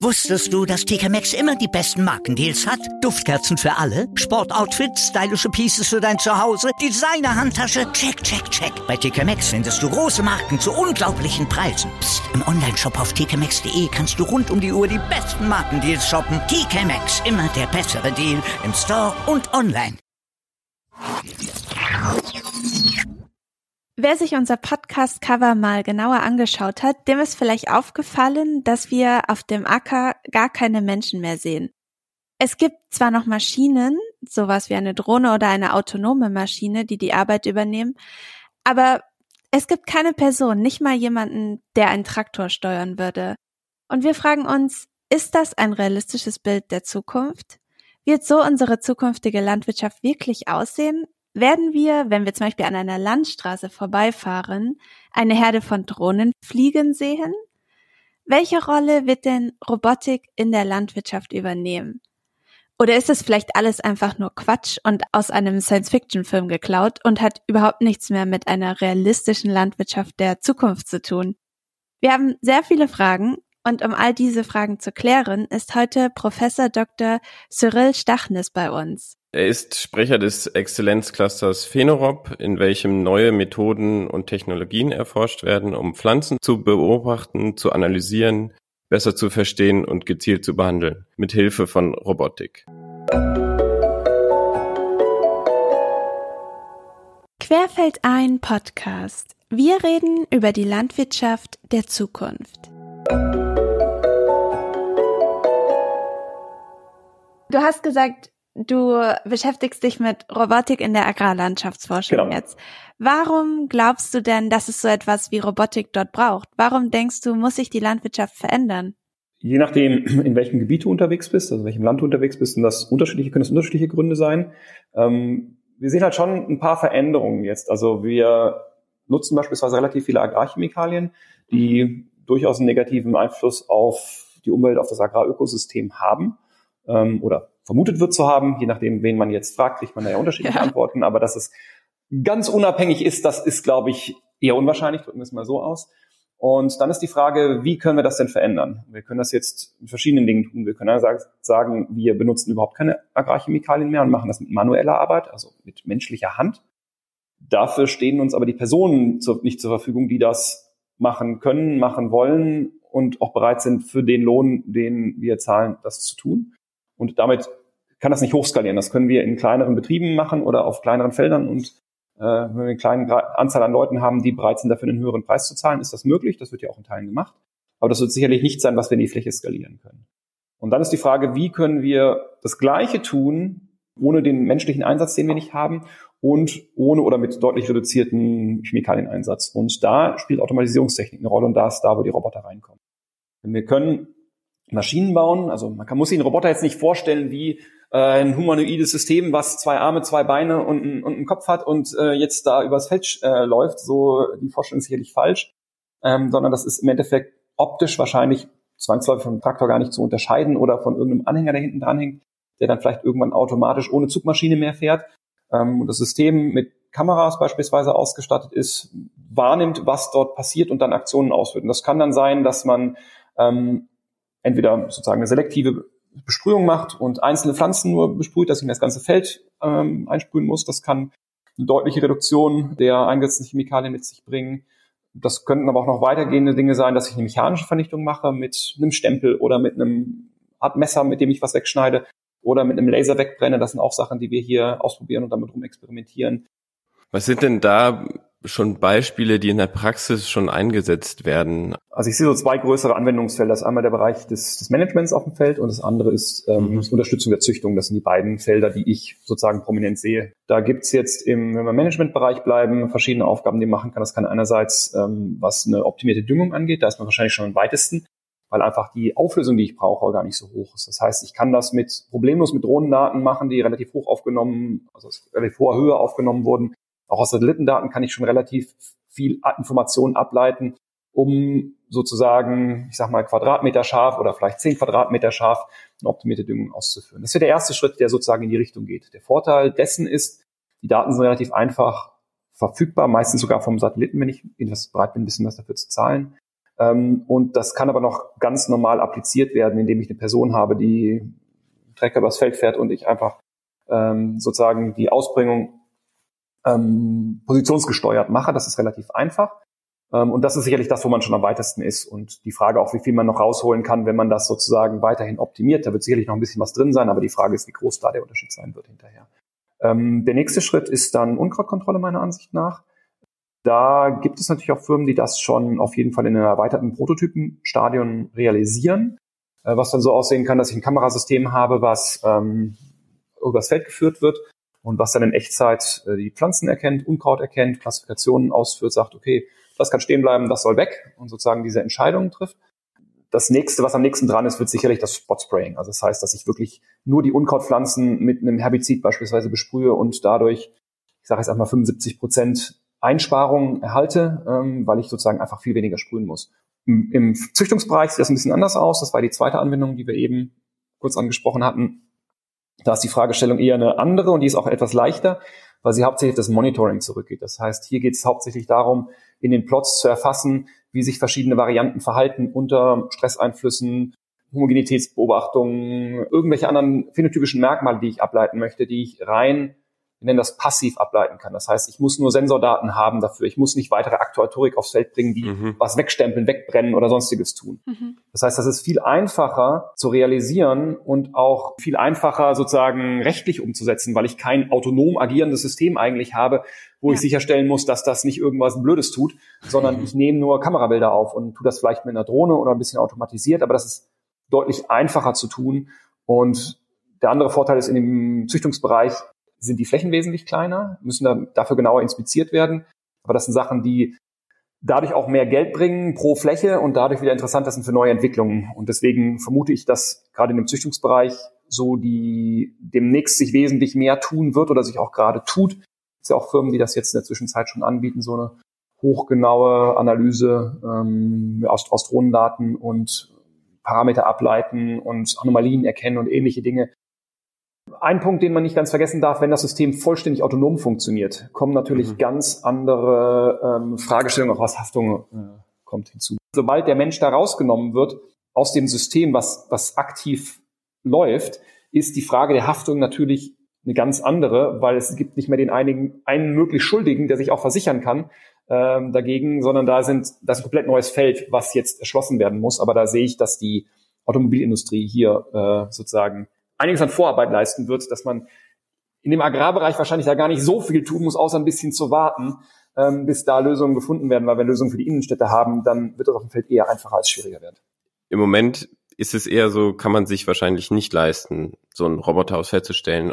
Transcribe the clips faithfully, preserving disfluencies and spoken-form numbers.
Wusstest du, dass T K Maxx immer die besten Markendeals hat? Duftkerzen für alle, Sportoutfits, stylische Pieces für dein Zuhause, Designer-Handtasche, check, check, check. Bei T K Maxx findest du große Marken zu unglaublichen Preisen. Psst. Im Onlineshop auf t k maxx punkt d e kannst du rund um die Uhr die besten Markendeals shoppen. T K Maxx, immer der bessere Deal im Store und online. Wer sich unser Podcast-Cover mal genauer angeschaut hat, dem ist vielleicht aufgefallen, dass wir auf dem Acker gar keine Menschen mehr sehen. Es gibt zwar noch Maschinen, sowas wie eine Drohne oder eine autonome Maschine, die die Arbeit übernehmen, aber es gibt keine Person, nicht mal jemanden, der einen Traktor steuern würde. Und wir fragen uns, ist das ein realistisches Bild der Zukunft? Wird so unsere zukünftige Landwirtschaft wirklich aussehen? Werden wir, wenn wir zum Beispiel an einer Landstraße vorbeifahren, eine Herde von Drohnen fliegen sehen? Welche Rolle wird denn Robotik in der Landwirtschaft übernehmen? Oder ist es vielleicht alles einfach nur Quatsch und aus einem Science-Fiction-Film geklaut und hat überhaupt nichts mehr mit einer realistischen Landwirtschaft der Zukunft zu tun? Wir haben sehr viele Fragen und um all diese Fragen zu klären, ist heute Professor Doktor Cyril Stachnis bei uns. Er ist Sprecher des Exzellenzclusters Phenorob, in welchem neue Methoden und Technologien erforscht werden, um Pflanzen zu beobachten, zu analysieren, besser zu verstehen und gezielt zu behandeln, mit Hilfe von Robotik. Querfeldein Podcast. Wir reden über die Landwirtschaft der Zukunft. Du hast gesagt, du beschäftigst dich mit Robotik in der Agrarlandschaftsforschung genau. jetzt. Warum glaubst du denn, dass es so etwas wie Robotik dort braucht? Warum denkst du, muss sich die Landwirtschaft verändern? Je nachdem, in welchem Gebiet du unterwegs bist, also in welchem Land du unterwegs bist, und das unterschiedliche, können das unterschiedliche Gründe sein. Ähm, wir sehen halt schon ein paar Veränderungen jetzt. Also wir nutzen beispielsweise relativ viele Agrarchemikalien, die mhm. durchaus einen negativen Einfluss auf die Umwelt, auf das Agrarökosystem haben ähm, oder vermutet wird zu haben. Je nachdem, wen man jetzt fragt, kriegt man da ja unterschiedliche ja. Antworten. Aber dass es ganz unabhängig ist, das ist, glaube ich, eher unwahrscheinlich. Drücken wir es mal so aus. Und dann ist die Frage, wie können wir das denn verändern? Wir können das jetzt mit verschiedenen Dingen tun. Wir können sagen, wir benutzen überhaupt keine Agrarchemikalien mehr und machen das mit manueller Arbeit, also mit menschlicher Hand. Dafür stehen uns aber die Personen nicht zur Verfügung, die das machen können, machen wollen und auch bereit sind, für den Lohn, den wir zahlen, das zu tun. Und damit kann das nicht hochskalieren. Das können wir in kleineren Betrieben machen oder auf kleineren Feldern. Und äh, wenn wir eine kleine Anzahl an Leuten haben, die bereit sind, dafür einen höheren Preis zu zahlen, ist das möglich. Das wird ja auch in Teilen gemacht. Aber das wird sicherlich nicht sein, was wir in die Fläche skalieren können. Und dann ist die Frage, wie können wir das Gleiche tun, ohne den menschlichen Einsatz, den wir nicht haben, und ohne oder mit deutlich reduzierten Chemikalieneinsatz. Und da spielt Automatisierungstechnik eine Rolle und da ist da, wo die Roboter reinkommen. Denn wir können Maschinen bauen, also man kann, muss sich einen Roboter jetzt nicht vorstellen wie äh, ein humanoides System, was zwei Arme, zwei Beine und, ein, und einen Kopf hat und äh, jetzt da übers Feld äh, läuft. So, die Vorstellung ist sicherlich falsch, ähm, sondern das ist im Endeffekt optisch wahrscheinlich zwangsläufig vom Traktor gar nicht zu unterscheiden oder von irgendeinem Anhänger, der hinten dran hängt, der dann vielleicht irgendwann automatisch ohne Zugmaschine mehr fährt. Ähm, und das System mit Kameras beispielsweise ausgestattet ist, wahrnimmt, was dort passiert und dann Aktionen ausführt. Und das kann dann sein, dass man ähm, entweder sozusagen eine selektive Besprühung macht und einzelne Pflanzen nur besprüht, dass ich das ganze Feld ähm, einsprühen muss. Das kann eine deutliche Reduktion der eingesetzten Chemikalien mit sich bringen. Das könnten aber auch noch weitergehende Dinge sein, dass ich eine mechanische Vernichtung mache mit einem Stempel oder mit einem Art Messer, mit dem ich was wegschneide oder mit einem Laser wegbrenne. Das sind auch Sachen, die wir hier ausprobieren und damit rumexperimentieren. Was sind denn da schon Beispiele, die in der Praxis schon eingesetzt werden? Also ich sehe so zwei größere Anwendungsfelder. Das ist einmal der Bereich des, des Managements auf dem Feld und das andere ist ähm, mhm. die Unterstützung der Züchtung. Das sind die beiden Felder, die ich sozusagen prominent sehe. Da gibt's jetzt, im, wenn wir im Managementbereich bleiben, verschiedene Aufgaben, die man machen kann. Das kann einerseits, ähm, was eine optimierte Düngung angeht, da ist man wahrscheinlich schon am weitesten, weil einfach die Auflösung, die ich brauche, gar nicht so hoch ist. Das heißt, ich kann das mit problemlos mit Drohnendaten machen, die relativ hoch aufgenommen, also aus relativ hoher Höhe aufgenommen wurden. Auch aus Satellitendaten kann ich schon relativ viel Informationen ableiten, um sozusagen, ich sag mal, Quadratmeter scharf oder vielleicht zehn Quadratmeter scharf eine optimierte Düngung auszuführen. Das ist der erste Schritt, der sozusagen in die Richtung geht. Der Vorteil dessen ist, die Daten sind relativ einfach verfügbar, meistens sogar vom Satelliten, wenn ich bereit bin, ein bisschen was dafür zu zahlen. Ähm, und das kann aber noch ganz normal appliziert werden, indem ich eine Person habe, die Trecker übers Feld fährt und ich einfach ähm, sozusagen die Ausbringung ähm, positionsgesteuert mache. Das ist relativ einfach. Ähm, und das ist sicherlich das, wo man schon am weitesten ist. Und die Frage auch, wie viel man noch rausholen kann, wenn man das sozusagen weiterhin optimiert. Da wird sicherlich noch ein bisschen was drin sein, aber die Frage ist, wie groß da der Unterschied sein wird hinterher. Ähm, der nächste Schritt ist dann Unkrautkontrolle meiner Ansicht nach. Da gibt es natürlich auch Firmen, die das schon auf jeden Fall in einem erweiterten Prototypenstadion realisieren, äh, was dann so aussehen kann, dass ich ein Kamerasystem habe, was ähm, übers Feld geführt wird und was dann in Echtzeit äh, die Pflanzen erkennt, Unkraut erkennt, Klassifikationen ausführt, sagt, okay, das kann stehen bleiben, das soll weg und sozusagen diese Entscheidungen trifft. Das nächste, was am nächsten dran ist, wird sicherlich das Spot-Spraying. Also das heißt, dass ich wirklich nur die Unkrautpflanzen mit einem Herbizid beispielsweise besprühe und dadurch, ich sage jetzt einmal fünfundsiebzig Prozent Einsparungen erhalte, ähm, weil ich sozusagen einfach viel weniger sprühen muss. Im, Im Züchtungsbereich sieht das ein bisschen anders aus. Das war die zweite Anwendung, die wir eben kurz angesprochen hatten. Da ist die Fragestellung eher eine andere und die ist auch etwas leichter, weil sie hauptsächlich das Monitoring zurückgeht. Das heißt, hier geht es hauptsächlich darum, in den Plots zu erfassen, wie sich verschiedene Varianten verhalten unter Stresseinflüssen, Homogenitätsbeobachtungen, irgendwelche anderen phänotypischen Merkmale, die ich ableiten möchte, die ich rein, wir nennen das passiv ableiten kann. Das heißt, ich muss nur Sensordaten haben dafür. Ich muss nicht weitere Aktuatorik aufs Feld bringen, die mhm. was wegstempeln, wegbrennen oder sonstiges tun. Mhm. Das heißt, das ist viel einfacher zu realisieren und auch viel einfacher sozusagen rechtlich umzusetzen, weil ich kein autonom agierendes System eigentlich habe, wo ja. ich sicherstellen muss, dass das nicht irgendwas Blödes tut, sondern mhm. ich nehme nur Kamerabilder auf und tue das vielleicht mit einer Drohne oder ein bisschen automatisiert, aber das ist deutlich einfacher zu tun. Und der andere Vorteil ist, in dem Züchtungsbereich sind die Flächen wesentlich kleiner, müssen da dafür genauer inspiziert werden. Aber das sind Sachen, die dadurch auch mehr Geld bringen pro Fläche und dadurch wieder interessanter sind für neue Entwicklungen. Und deswegen vermute ich, dass gerade in dem Züchtungsbereich so die demnächst sich wesentlich mehr tun wird oder sich auch gerade tut. Es ist ja auch Firmen, die das jetzt in der Zwischenzeit schon anbieten, so eine hochgenaue Analyse ähm, aus, aus Drohnendaten und Parameter ableiten und Anomalien erkennen und ähnliche Dinge. Ein Punkt, den man nicht ganz vergessen darf, wenn das System vollständig autonom funktioniert, kommen natürlich mhm. ganz andere ähm, Fragestellungen, auch was Haftung äh, kommt hinzu. Sobald der Mensch da rausgenommen wird aus dem System, was, was aktiv läuft, ist die Frage der Haftung natürlich eine ganz andere, weil es gibt nicht mehr den einigen, einen möglich Schuldigen, der sich auch versichern kann ähm, dagegen, sondern da sind das ist ein komplett neues Feld, was jetzt erschlossen werden muss. Aber da sehe ich, dass die Automobilindustrie hier äh, sozusagen einiges an Vorarbeit leisten wird, dass man in dem Agrarbereich wahrscheinlich da gar nicht so viel tun muss, außer ein bisschen zu warten, ähm, bis da Lösungen gefunden werden. Weil wenn wir Lösungen für die Innenstädte haben, dann wird das auf dem Feld eher einfacher als schwieriger werden. Im Moment ist es eher so, kann man sich wahrscheinlich nicht leisten, so einen Roboter aufs Feld zu stellen.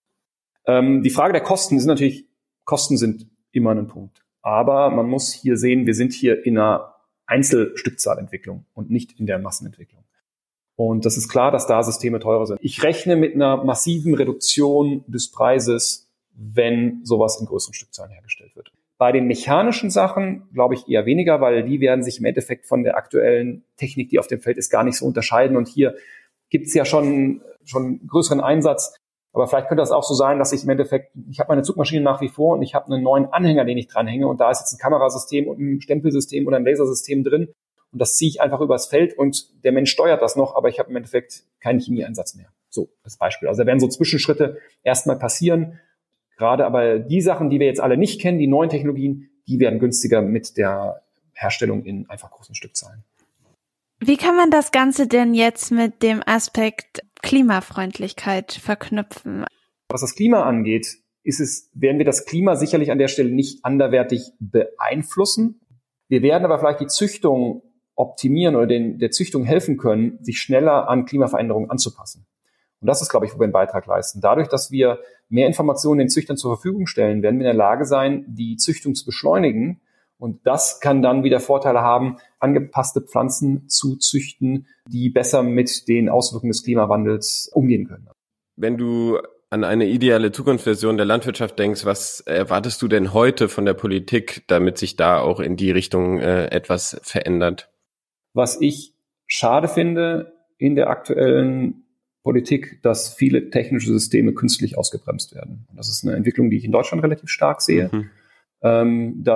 Ähm, die Frage der Kosten ist natürlich, Kosten sind immer ein Punkt. Aber man muss hier sehen, wir sind hier in einer Einzelstückzahlentwicklung und nicht in der Massenentwicklung. Und das ist klar, dass da Systeme teurer sind. Ich rechne mit einer massiven Reduktion des Preises, wenn sowas in größeren Stückzahlen hergestellt wird. Bei den mechanischen Sachen glaube ich eher weniger, weil die werden sich im Endeffekt von der aktuellen Technik, die auf dem Feld ist, gar nicht so unterscheiden. Und hier gibt es ja schon schon größeren Einsatz. Aber vielleicht könnte das auch so sein, dass ich im Endeffekt, ich habe meine Zugmaschine nach wie vor und ich habe einen neuen Anhänger, den ich dranhänge. Und da ist jetzt ein Kamerasystem und ein Stempelsystem oder ein Lasersystem drin. Und das ziehe ich einfach übers Feld und der Mensch steuert das noch, aber ich habe im Endeffekt keinen Chemieeinsatz mehr. So, als Beispiel. Also da werden so Zwischenschritte erstmal passieren. Gerade aber die Sachen, die wir jetzt alle nicht kennen, die neuen Technologien, die werden günstiger mit der Herstellung in einfach großen Stückzahlen. Wie kann man das Ganze denn jetzt mit dem Aspekt Klimafreundlichkeit verknüpfen? Was das Klima angeht, ist es, werden wir das Klima sicherlich an der Stelle nicht anderweitig beeinflussen. Wir werden aber vielleicht die Züchtung optimieren oder den, der Züchtung helfen können, sich schneller an Klimaveränderungen anzupassen. Und das ist, glaube ich, wo wir einen Beitrag leisten. Dadurch, dass wir mehr Informationen den Züchtern zur Verfügung stellen, werden wir in der Lage sein, die Züchtung zu beschleunigen. Und das kann dann wieder Vorteile haben, angepasste Pflanzen zu züchten, die besser mit den Auswirkungen des Klimawandels umgehen können. Wenn du an eine ideale Zukunftsversion der Landwirtschaft denkst, was erwartest du denn heute von der Politik, damit sich da auch in die Richtung äh, etwas verändert? Was ich schade finde in der aktuellen Politik, dass viele technische Systeme künstlich ausgebremst werden. Das ist eine Entwicklung, die ich in Deutschland relativ stark sehe, mhm. ähm, dass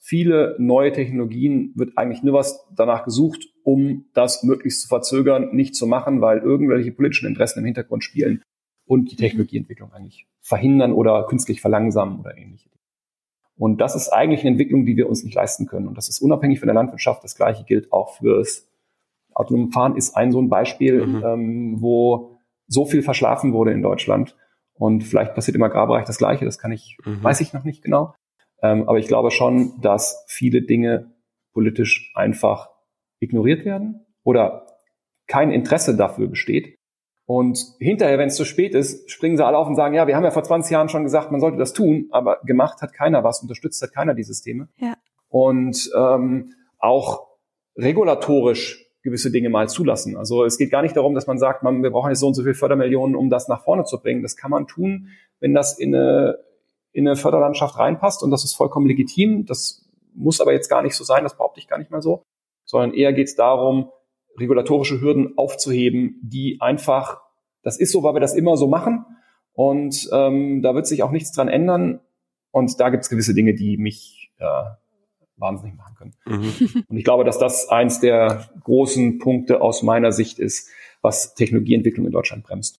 viele neue Technologien wird eigentlich nur was danach gesucht, um das möglichst zu verzögern, nicht zu machen, weil irgendwelche politischen Interessen im Hintergrund spielen und die Technologieentwicklung eigentlich verhindern oder künstlich verlangsamen oder ähnliche. Und das ist eigentlich eine Entwicklung, die wir uns nicht leisten können. Und das ist unabhängig von der Landwirtschaft. Das Gleiche gilt auch fürs autonome Fahren, ist ein so ein Beispiel, mhm. ähm, wo so viel verschlafen wurde in Deutschland. Und vielleicht passiert im Agrarbereich das Gleiche. Das kann ich, mhm. weiß ich noch nicht genau. Ähm, aber ich glaube schon, dass viele Dinge politisch einfach ignoriert werden oder kein Interesse dafür besteht. Und hinterher, wenn es zu spät ist, springen sie alle auf und sagen, ja, wir haben ja vor zwanzig Jahren schon gesagt, man sollte das tun, aber gemacht hat keiner was, unterstützt hat keiner die Systeme. Ja. Und ähm, auch regulatorisch gewisse Dinge mal zulassen. Also es geht gar nicht darum, dass man sagt, man, wir brauchen jetzt so und so viel Fördermillionen, um das nach vorne zu bringen. Das kann man tun, wenn das in eine, in eine Förderlandschaft reinpasst, und das ist vollkommen legitim. Das muss aber jetzt gar nicht so sein, das behaupte ich gar nicht mal so, sondern eher geht es darum, regulatorische Hürden aufzuheben, die einfach, das ist so, weil wir das immer so machen, und ähm, da wird sich auch nichts dran ändern, und da gibt es gewisse Dinge, die mich äh, wahnsinnig machen können. Mhm. Und ich glaube, dass das eins der großen Punkte aus meiner Sicht ist, was Technologieentwicklung in Deutschland bremst.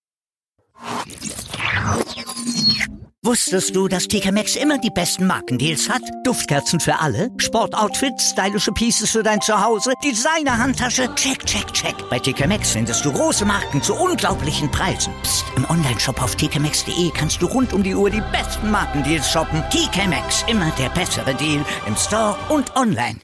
Wusstest du, dass T K Maxx immer die besten Markendeals hat? Duftkerzen für alle, Sportoutfits, stylische Pieces für dein Zuhause, Designer-Handtasche, check, check, check. Bei T K Maxx findest du große Marken zu unglaublichen Preisen. Psst. Im Onlineshop auf t k maxx punkt de kannst du rund um die Uhr die besten Markendeals shoppen. T K Maxx, immer der bessere Deal im Store und online.